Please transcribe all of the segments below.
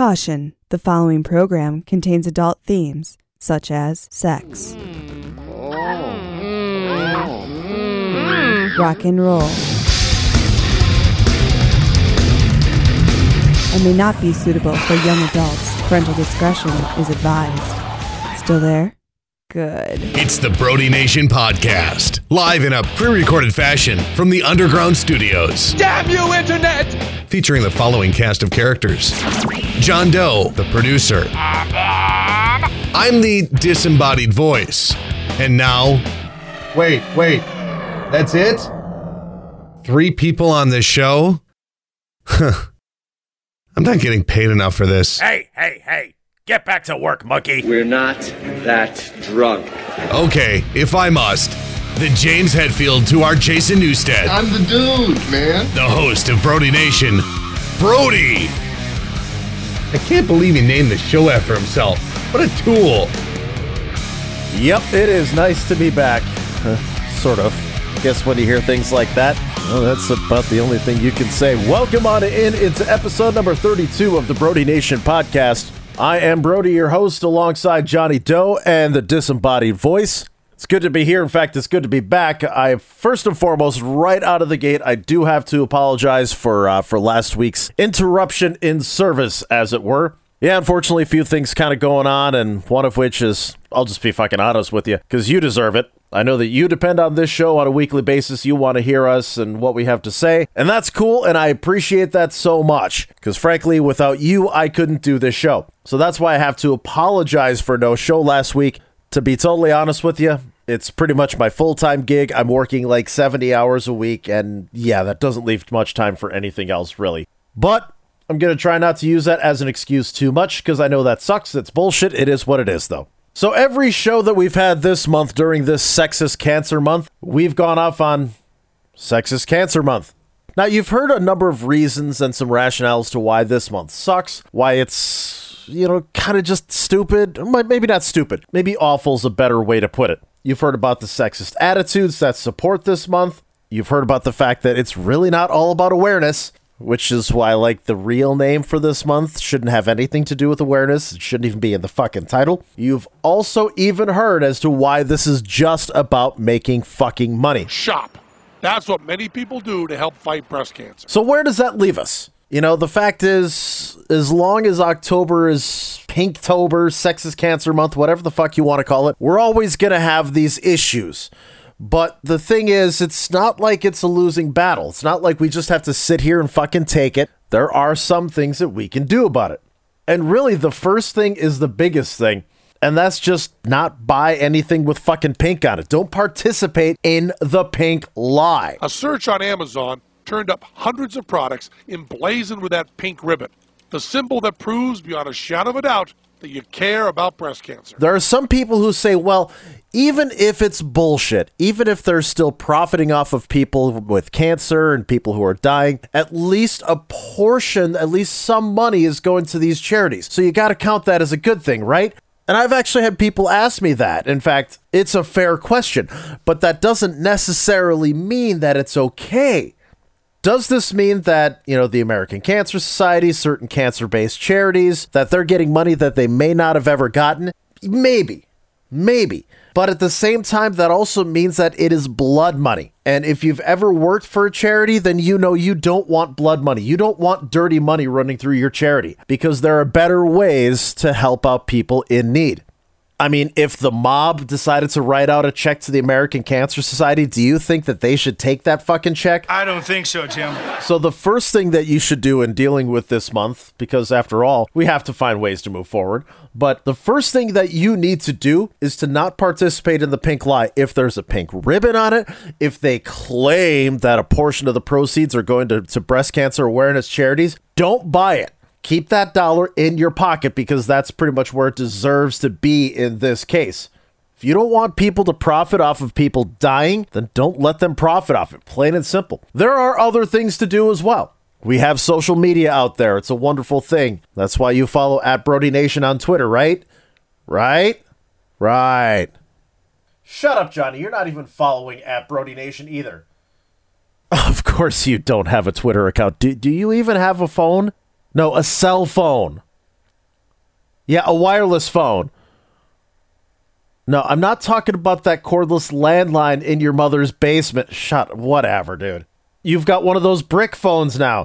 Caution, the following program contains adult themes, such as sex, rock and roll, and may not be suitable for young adults. Parental discretion is advised. Still there? Good. It's the Brody Nation podcast, live in a pre-recorded fashion from the Underground Studios. Damn you, Internet! Featuring the following cast of characters. John Doe, the producer. I'm the disembodied voice. And now... Wait. That's it? 3 people on this show? I'm not getting paid enough for this. Hey. Get back to work, monkey. We're not that drunk. Okay, if I must. The James Hetfield to our Jason Newstead. I'm the dude, man. The host of Brody Nation, Brody. I can't believe he named the show after himself. What a tool. Yep, it is nice to be back. Sort of. Guess when you hear things like that, well, that's about the only thing you can say. Welcome on in into episode number 32 of the Brody Nation podcast. I am Brody, your host, alongside Johnny Doe and the disembodied voice. It's good to be here. In fact, it's good to be back. First and foremost, right out of the gate, I do have to apologize for last week's interruption in service, as it were. Yeah, unfortunately, a few things kind of going on, and one of which is, I'll just be fucking honest with you, because you deserve it. I know that you depend on this show on a weekly basis. You want to hear us and what we have to say, and that's cool, and I appreciate that so much, because frankly, without you, I couldn't do this show. So that's why I have to apologize for no show last week. To be totally honest with you, it's pretty much my full-time gig. I'm working like 70 hours a week, and yeah, that doesn't leave much time for anything else, really. But I'm going to try not to use that as an excuse too much, because I know that sucks. It's bullshit. It is what it is, though. So every show that we've had this month during this Sexist Cancer Month, we've gone off on Sexist Cancer Month. Now, you've heard a number of reasons and some rationales to why this month sucks, why it's, kind of just stupid. Maybe not stupid. Maybe awful's a better way to put it. You've heard about the sexist attitudes that support this month. You've heard about the fact that it's really not all about awareness, which is why, the real name for this month shouldn't have anything to do with awareness. It shouldn't even be in the fucking title. You've also even heard as to why this is just about making fucking money. Shop. That's what many people do to help fight breast cancer. So where does that leave us? The fact is, as long as October is Pinktober, Sexist Cancer Month, whatever the fuck you want to call it, we're always going to have these issues. But the thing is, it's not like it's a losing battle. It's not like we just have to sit here and fucking take it. There are some things that we can do about it. And really, the first thing is the biggest thing. And that's just not buy anything with fucking pink on it. Don't participate in the pink lie. A search on Amazon turned up hundreds of products emblazoned with that pink ribbon. The symbol that proves beyond a shadow of a doubt that you care about breast cancer. There are some people who say, well, even if it's bullshit, even if they're still profiting off of people with cancer and people who are dying, at least a portion, at least some money is going to these charities. So you got to count that as a good thing, right? And I've actually had people ask me that. In fact, it's a fair question, but that doesn't necessarily mean that it's okay. Does this mean that, the American Cancer Society, certain cancer-based charities, that they're getting money that they may not have ever gotten? Maybe. But at the same time, that also means that it is blood money. And if you've ever worked for a charity, then you don't want blood money. You don't want dirty money running through your charity, because there are better ways to help out people in need. I mean, if the mob decided to write out a check to the American Cancer Society, do you think that they should take that fucking check? I don't think so, Tim. So the first thing that you should do in dealing with this month, because after all, we have to find ways to move forward, but the first thing that you need to do is to not participate in the pink lie. If there's a pink ribbon on it, if they claim that a portion of the proceeds are going to breast cancer awareness charities, don't buy it. Keep that dollar in your pocket, because that's pretty much where it deserves to be in this case. If you don't want people to profit off of people dying, then don't let them profit off it. Plain and simple. There are other things to do as well. We have social media out there. It's a wonderful thing. That's why you follow @BrodyNation on Twitter, right? Right. Shut up, Johnny. You're not even following @BrodyNation either. Of course you don't have a Twitter account. Do you even have a phone? No, a cell phone. Yeah, a wireless phone. No, I'm not talking about that cordless landline in your mother's basement. Whatever, dude. You've got one of those brick phones now.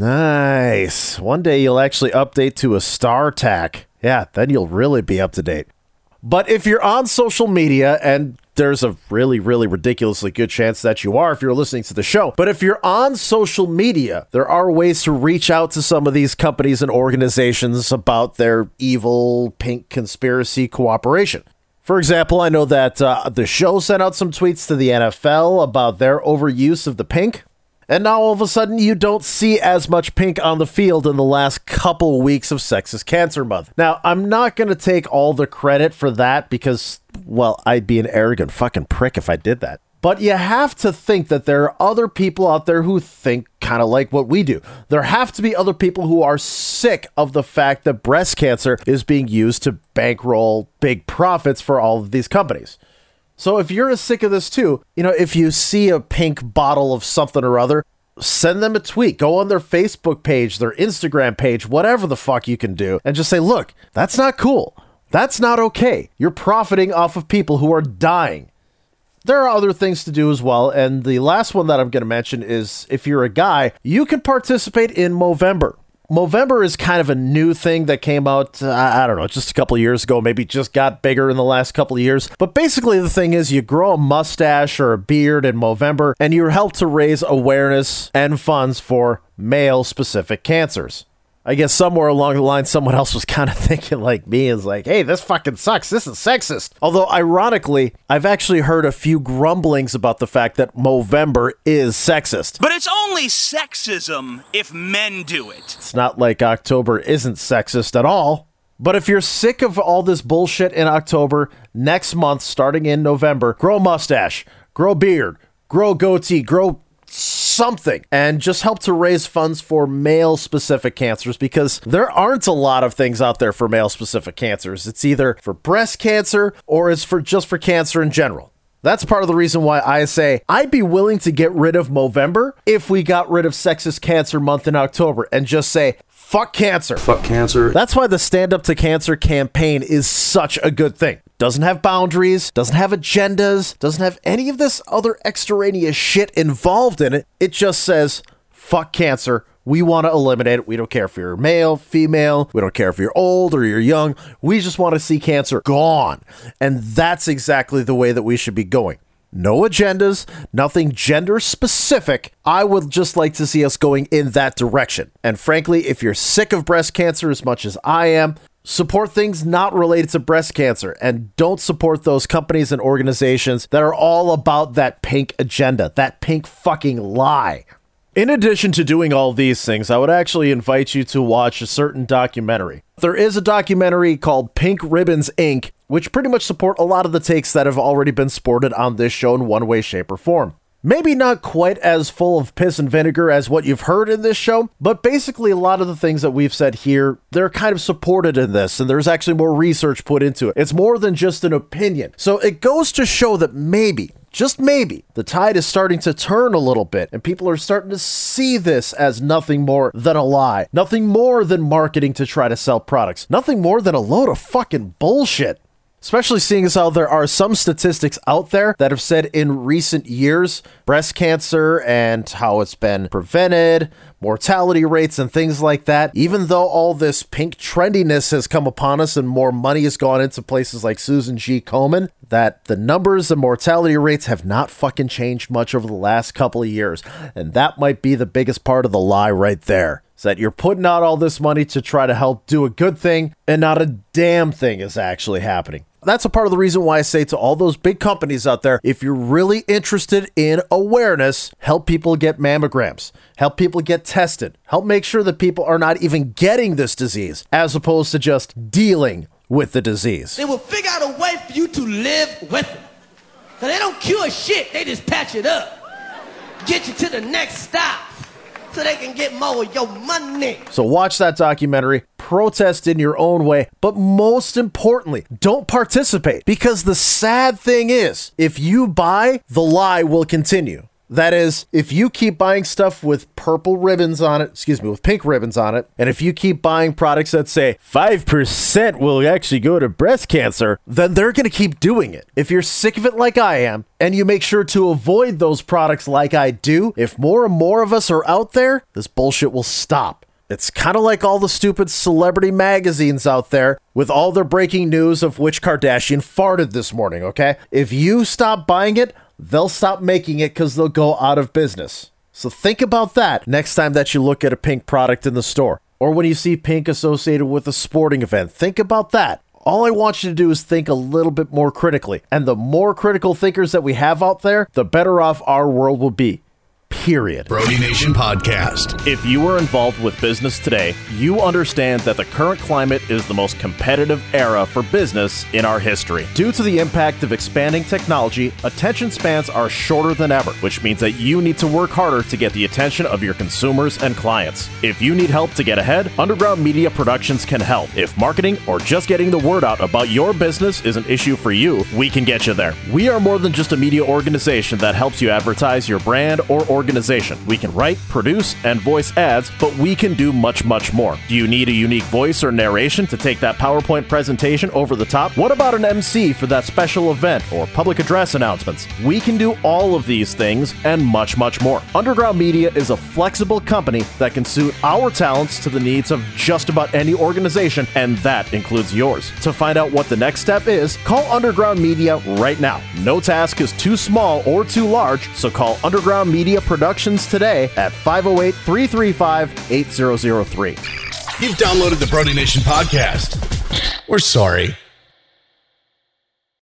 Nice. One day you'll actually update to a StarTAC. Yeah, then you'll really be up to date. But if you're on social media, and there's a really, really ridiculously good chance that you are if you're listening to the show, but if you're on social media, there are ways to reach out to some of these companies and organizations about their evil pink conspiracy cooperation. For example, I know that the show sent out some tweets to the NFL about their overuse of the pink. And now all of a sudden you don't see as much pink on the field in the last couple weeks of Sexist Cancer Month. Now, I'm not going to take all the credit for that because, well, I'd be an arrogant fucking prick if I did that. But you have to think that there are other people out there who think kind of like what we do. There have to be other people who are sick of the fact that breast cancer is being used to bankroll big profits for all of these companies. So if you're as sick of this too, if you see a pink bottle of something or other, send them a tweet. Go on their Facebook page, their Instagram page, whatever the fuck you can do, and just say, look, that's not cool. That's not okay. You're profiting off of people who are dying. There are other things to do as well, and the last one that I'm going to mention is if you're a guy, you can participate in Movember. Movember is kind of a new thing that came out, I don't know, just a couple of years ago, maybe just got bigger in the last couple of years. But basically the thing is you grow a mustache or a beard in Movember and you're helped to raise awareness and funds for male-specific cancers. I guess somewhere along the line, someone else was kind of thinking like me and was like, hey, this fucking sucks. This is sexist. Although, ironically, I've actually heard a few grumblings about the fact that Movember is sexist. But it's only sexism if men do it. It's not like October isn't sexist at all. But if you're sick of all this bullshit in October, next month, starting in November, grow a mustache, grow a beard, grow a goatee, grow something, and just help to raise funds for male-specific cancers, because there aren't a lot of things out there for male-specific cancers. It's either for breast cancer or it's for just for cancer in general. That's part of the reason why I say I'd be willing to get rid of Movember if we got rid of Sexist Cancer Month in October and just say, fuck cancer. Fuck cancer. That's why the Stand Up to Cancer campaign is such a good thing. Doesn't have boundaries, doesn't have agendas, doesn't have any of this other extraneous shit involved in it. It just says, fuck cancer. We want to eliminate it. We don't care if you're male, female. We don't care if you're old or you're young. We just want to see cancer gone. And that's exactly the way that we should be going. No agendas, nothing gender specific. I would just like to see us going in that direction. And frankly, if you're sick of breast cancer as much as I am, support things not related to breast cancer, and don't support those companies and organizations that are all about that pink agenda, that pink fucking lie. In addition to doing all these things, I would actually invite you to watch a certain documentary. There is a documentary called Pink Ribbons, Inc., which pretty much support a lot of the takes that have already been sported on this show in one way, shape, or form. Maybe not quite as full of piss and vinegar as what you've heard in this show, but basically a lot of the things that we've said here, they're kind of supported in this, and there's actually more research put into it. It's more than just an opinion. So it goes to show that maybe, just maybe, the tide is starting to turn a little bit, and people are starting to see this as nothing more than a lie, nothing more than marketing to try to sell products, nothing more than a load of fucking bullshit. Especially seeing as how there are some statistics out there that have said in recent years, breast cancer and how it's been prevented, mortality rates and things like that, even though all this pink trendiness has come upon us and more money has gone into places like Susan G. Komen, that the numbers and mortality rates have not fucking changed much over the last couple of years. And that might be the biggest part of the lie right there. That you're putting out all this money to try to help do a good thing, and not a damn thing is actually happening. That's a part of the reason why I say to all those big companies out there, if you're really interested in awareness, help people get mammograms, help people get tested, help make sure that people are not even getting this disease, as opposed to just dealing with the disease. They will figure out a way for you to live with it. So they don't cure shit, they just patch it up. Get you to the next stop, so they can get more of your money. So watch that documentary, protest in your own way, but most importantly, don't participate. Because the sad thing is, if you buy, the lie will continue. That is, if you keep buying stuff with with pink ribbons on it, and if you keep buying products that say 5% will actually go to breast cancer, then they're going to keep doing it. If you're sick of it like I am, and you make sure to avoid those products like I do, if more and more of us are out there, this bullshit will stop. It's kind of like all the stupid celebrity magazines out there with all their breaking news of which Kardashian farted this morning, okay? If you stop buying it, they'll stop making it because they'll go out of business. So think about that next time that you look at a pink product in the store. Or when you see pink associated with a sporting event, think about that. All I want you to do is think a little bit more critically. And the more critical thinkers that we have out there, the better off our world will be. Period. Brody Nation Podcast. If you are involved with business today, you understand that the current climate is the most competitive era for business in our history. Due to the impact of expanding technology, attention spans are shorter than ever, which means that you need to work harder to get the attention of your consumers and clients. If you need help to get ahead, Underground Media Productions can help. If marketing or just getting the word out about your business is an issue for you, we can get you there. We are more than just a media organization that helps you advertise your brand or organization. We can write, produce, and voice ads, but we can do much, much more. Do you need a unique voice or narration to take that PowerPoint presentation over the top? What about an MC for that special event or public address announcements? We can do all of these things and much, much more. Underground Media is a flexible company that can suit our talents to the needs of just about any organization, and that includes yours. To find out what the next step is, call Underground Media right now. No task is too small or too large, so call Underground Media Productions today at 508-335-8003. You've downloaded the Brody Nation Podcast. We're sorry.